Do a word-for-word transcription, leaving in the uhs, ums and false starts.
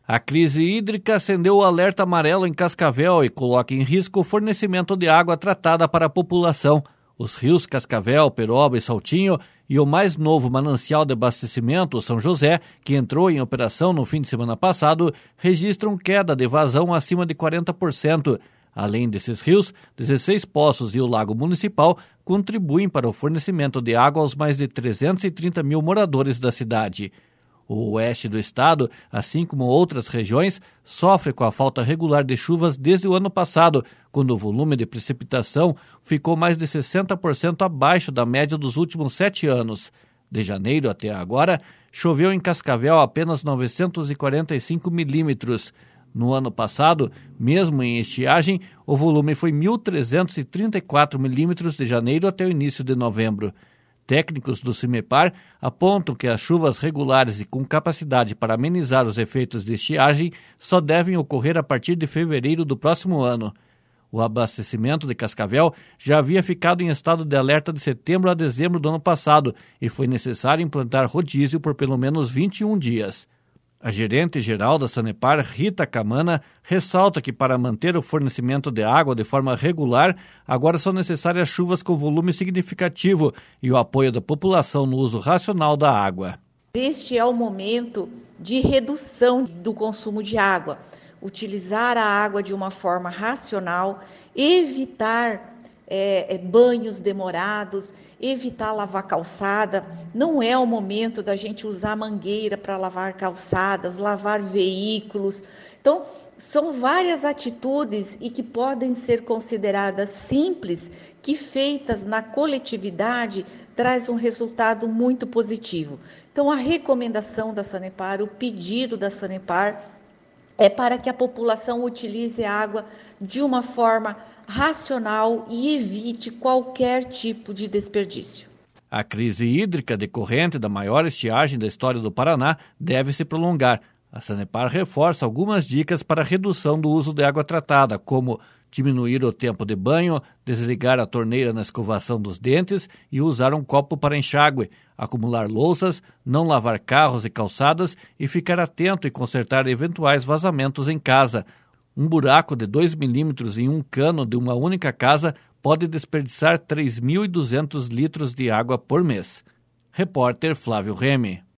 A crise hídrica acendeu o alerta amarelo em Cascavel e coloca em risco o fornecimento de água tratada para a população. Os rios Cascavel, Peroba e Saltinho e o mais novo manancial de abastecimento, São José, que entrou em operação no fim de semana passado, registram queda de vazão acima de quarenta por cento. Além desses rios, dezesseis poços e o lago municipal contribuem para o fornecimento de água aos mais de trezentos e trinta mil moradores da cidade. O oeste do estado, assim como outras regiões, sofre com a falta regular de chuvas desde o ano passado, quando o volume de precipitação ficou mais de sessenta por cento abaixo da média dos últimos sete anos. De janeiro até agora, choveu em Cascavel apenas novecentos e quarenta e cinco milímetros. No ano passado, mesmo em estiagem, o volume foi mil trezentos e trinta e quatro milímetros de janeiro até o início de novembro. Técnicos do CIMEPAR apontam que as chuvas regulares e com capacidade para amenizar os efeitos de estiagem só devem ocorrer a partir de fevereiro do próximo ano. O abastecimento de Cascavel já havia ficado em estado de alerta de setembro a dezembro do ano passado e foi necessário implantar rodízio por pelo menos vinte e um dias. A gerente-geral da Sanepar, Rita Camana, ressalta que para manter o fornecimento de água de forma regular, agora são necessárias chuvas com volume significativo e o apoio da população no uso racional da água. Este é o momento de redução do consumo de água. Utilizar a água de uma forma racional, evitar É, é, banhos demorados, evitar lavar calçada. Não é o momento da gente usar mangueira para lavar calçadas, lavar veículos. Então, são várias atitudes e que podem ser consideradas simples, que feitas na coletividade traz um resultado muito positivo. Então, a recomendação da Sanepar, o pedido da Sanepar é para que a população utilize a água de uma forma racional e evite qualquer tipo de desperdício. A crise hídrica decorrente da maior estiagem da história do Paraná deve se prolongar. A Sanepar reforça algumas dicas para a redução do uso de água tratada, como diminuir o tempo de banho, desligar a torneira na escovação dos dentes e usar um copo para enxágue, acumular louças, não lavar carros e calçadas e ficar atento e consertar eventuais vazamentos em casa. Um buraco de dois milímetros em um cano de uma única casa pode desperdiçar três mil e duzentos litros de água por mês. Repórter Flávio Remy.